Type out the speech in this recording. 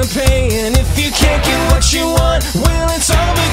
pay. And if you can't get what you want, well, it's all